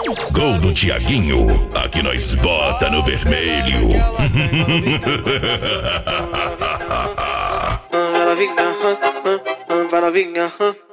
Gol do Tiaguinho, aqui nós bota no vermelho. Vai novinha, vai novinha,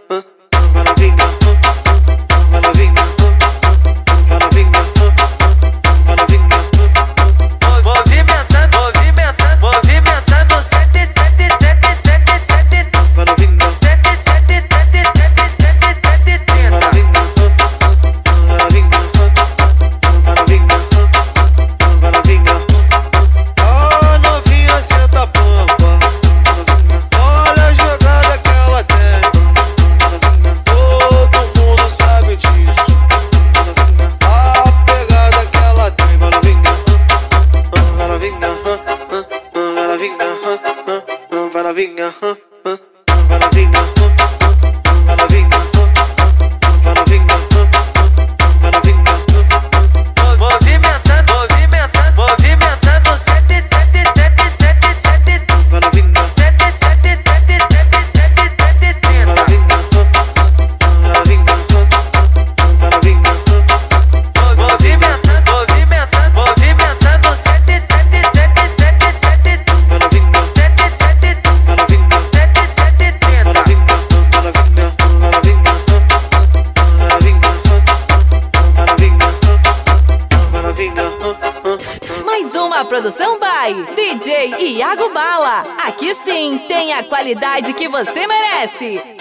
Produção by DJ Iago Bala. Aqui sim tem a qualidade que você merece.